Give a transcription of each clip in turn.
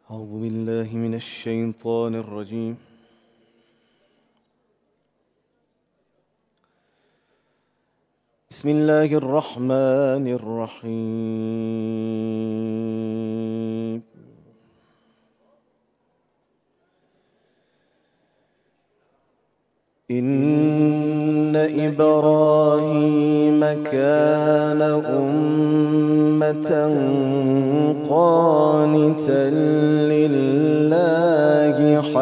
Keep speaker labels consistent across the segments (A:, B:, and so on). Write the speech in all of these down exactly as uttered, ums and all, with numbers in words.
A: أعوذ بالله من الشيطان الرجيم. بسم الله الرحمن الرحيم. إن إبراهيم كان أمة قانتا لله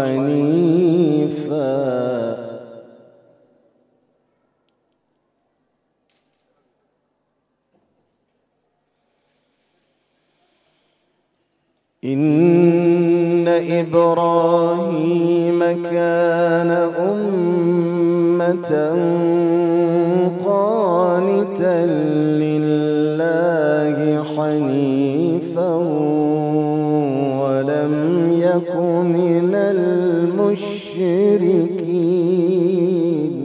A: حنيفا إن إبراهيم كان أمة قانتا لله حنيفا ولم يك من المشركين.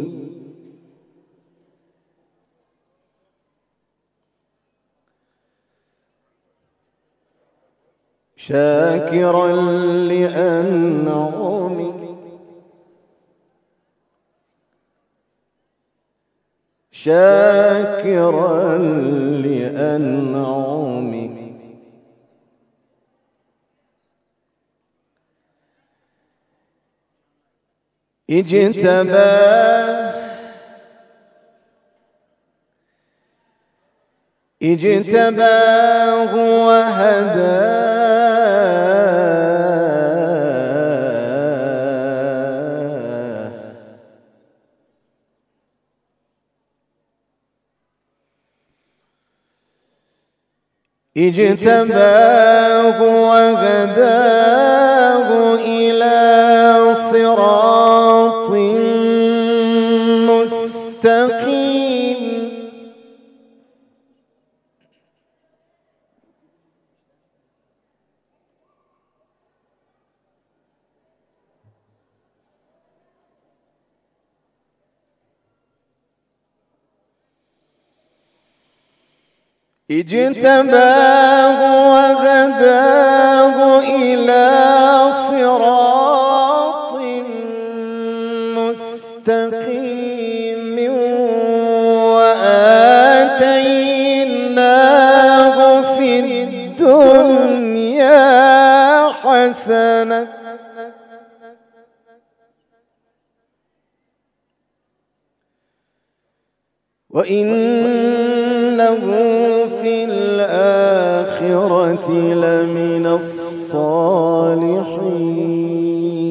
A: شاكرا لأنعمه شاكرا لأنعمه اجتباه اجتباه وهداه اجتباه وهداه إلى صراط مستقيم. اجتباه وهداه إلى صراط مستقيم وآتيناه في الدنيا حسنة وإنه في الآخرة لمن الصالحين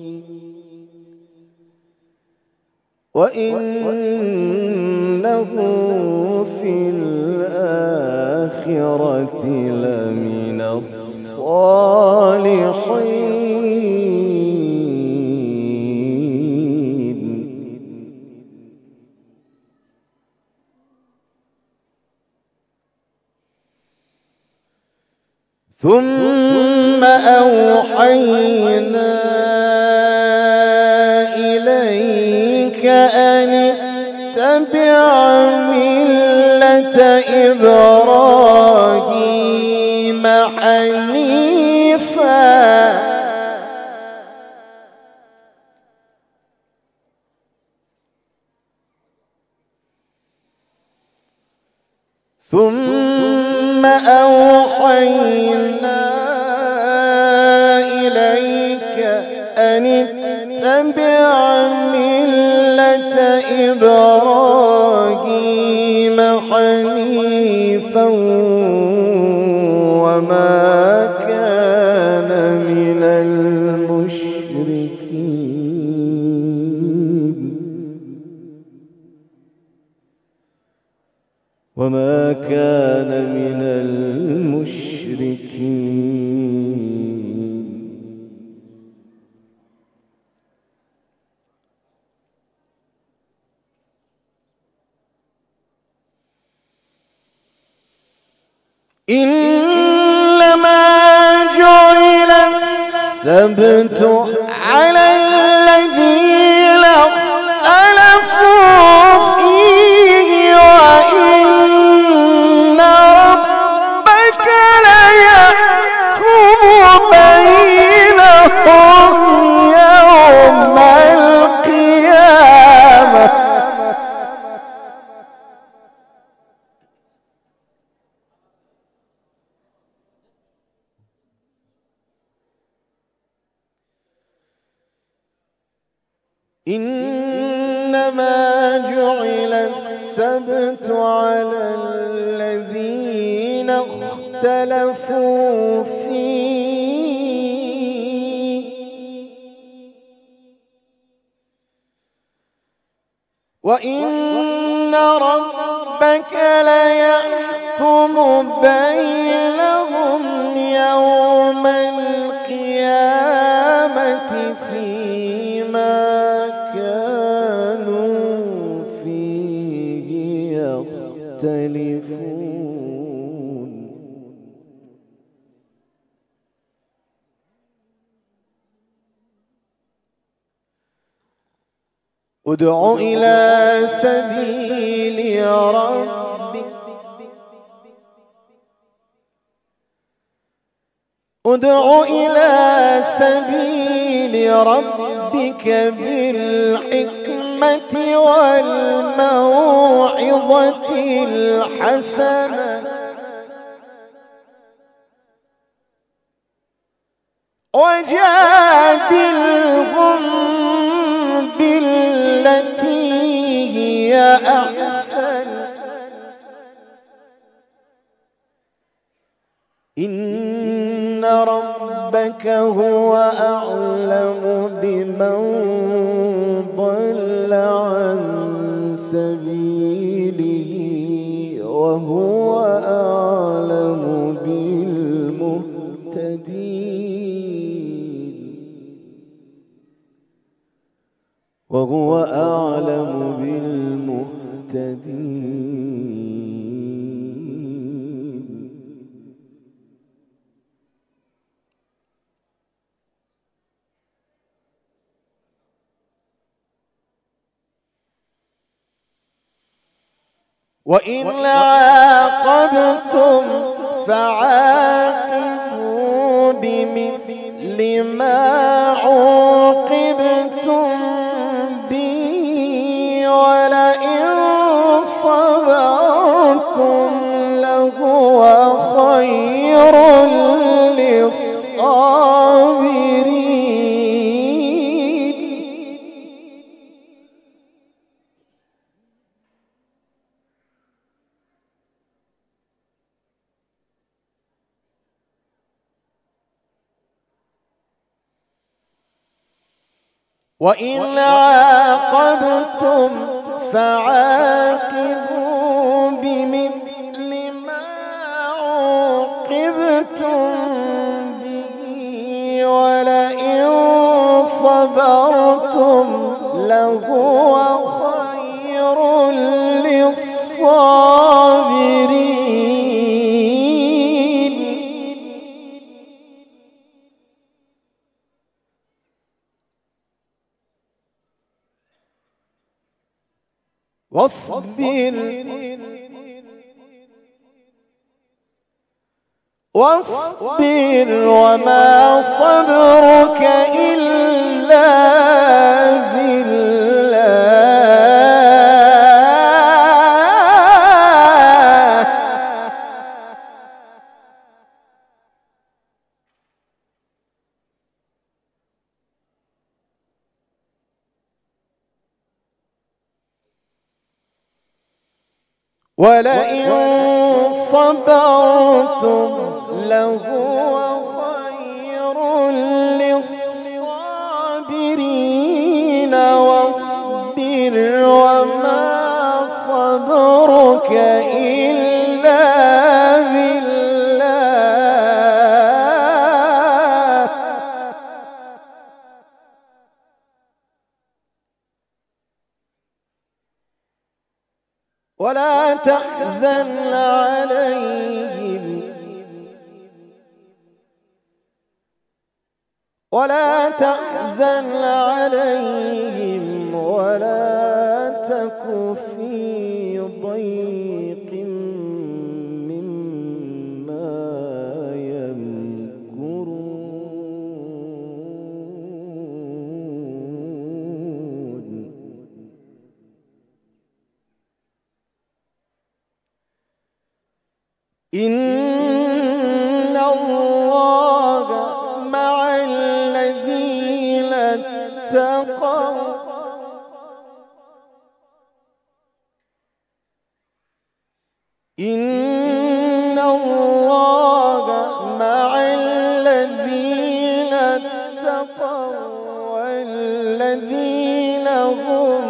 A: وإنه في الآخرة لمن الصالحين. ثم أوحينا إليك أن اتبع ملة إبراهيم حنيفا ثم أوحينا إليك أن اتبع ملة إبراهيم حنيفا وما كان من المشركين وما كان من المشركين. إنما جعل السبت على الذين اختلفوا فيه وإن ربك ليحكم بينهم سبيلهم يوم القيامة إنما جعل السبت على الذين اختلفوا فيه وإن ربك ليحكم بينهم يوم القيامة فيما كانوا فيه يختلفون ادع إلى سبيل ربك ادع إلى سبيل ربك بالحكمة والموعظة الحسنة وجادلهم بالتي هي أحسن إن ربك هو أعلم بمن ضل عن سبيله وهو أعلم بالمهتدين وهو أعلم بالمهتدين وإن عاقبتم فعاقبوا بمثل ما عوقبتم به ولئن صبرتم لهو خير للصابرين وإن عاقبتم فعاقبوا بمثل ما عوقبتم به ولئن صبرتم لهو خير للصابرين واصبر واصبر وما صبرك إلا بالله ولئن صبرتم لهو خير للصابرين واصبر وما صبرك إلا بالله ولا تحزن عليهم ولا تحزن عليهم ولا تك في ضيق مما يمكرون إن الله مع الذين اتقوا والذين هم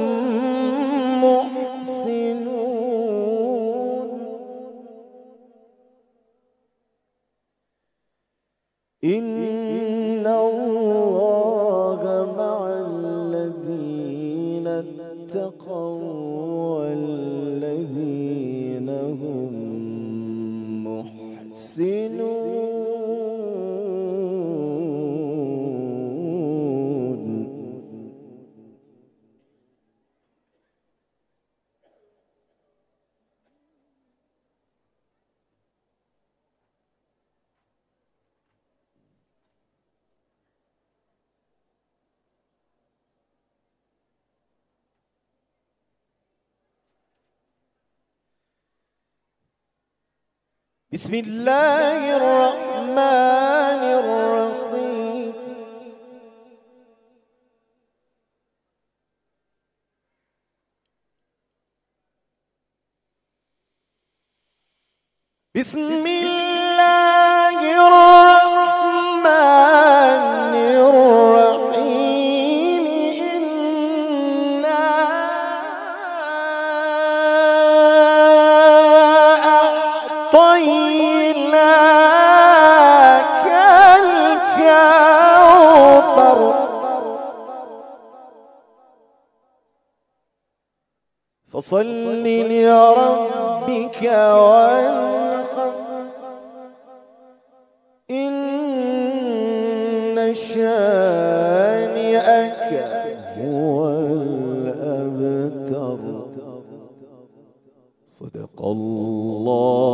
A: محسنون. إن الله مع الذين اتقوا والذين هم محسنون. بسم الله الرحمن الرحيم. بسم الله الرحمن الرحيم. إنا أعطيناك الكوثر فصل لربك وانحر إن شانئك هو الأبتر. صدق الله